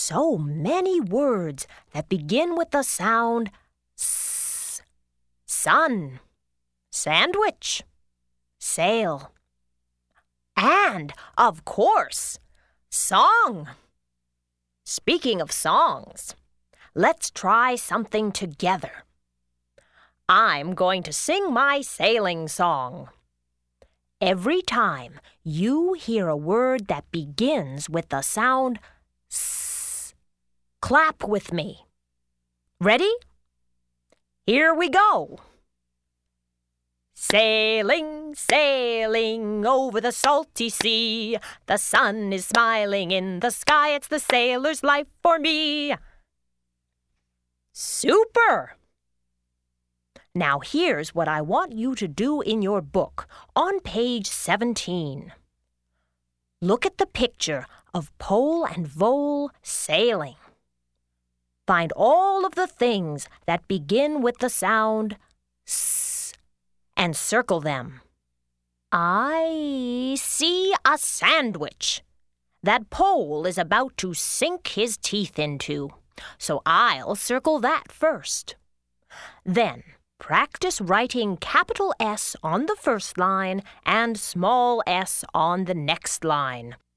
so many words that begin with the sound S. Sun, sandwich, sail. And, of course, song. Speaking of songs, let's try something together. I'm going to sing my sailing song. Every time you hear a word that begins with the sound S, clap with me. Ready? Here we go. Sailing, sailing over the salty sea. The sun is smiling in the sky. It's the sailor's life for me. Super! Now here's what I want you to do in your book on page 17. Look at the picture of Pole and Vole sailing. Find all of the things that begin with the sound S and circle them. I see a sandwich that Pole is about to sink his teeth into, so I'll circle that first. Then practice writing capital S on the first line and small s on the next line.